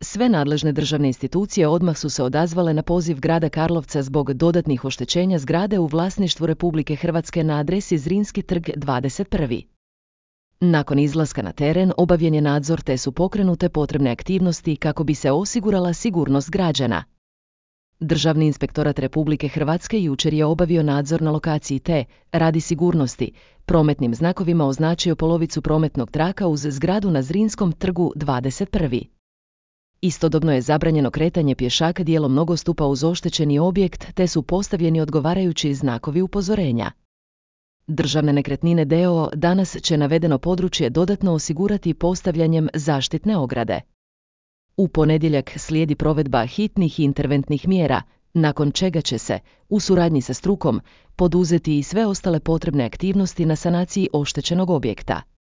Sve nadležne državne institucije odmah su se odazvale na poziv grada Karlovca zbog dodatnih oštećenja zgrade u vlasništvu Republike Hrvatske na adresi Zrinski trg 21. Nakon izlaska na teren obavljen je nadzor te su pokrenute potrebne aktivnosti kako bi se osigurala sigurnost građana. Državni inspektorat Republike Hrvatske jučer je obavio nadzor na lokaciji te, radi sigurnosti, prometnim znakovima označio polovicu prometnog traka uz zgradu na Zrinskom trgu 21. Istodobno je zabranjeno kretanje pješaka dijelom nogostupa uz oštećeni objekt te su postavljeni odgovarajući znakovi upozorenja. Državne nekretnine d.o.o. danas će navedeno područje dodatno osigurati postavljanjem zaštitne ograde. U ponedjeljak slijedi provedba hitnih i interventnih mjera, nakon čega će se, u suradnji sa strukom, poduzeti i sve ostale potrebne aktivnosti na sanaciji oštećenog objekta.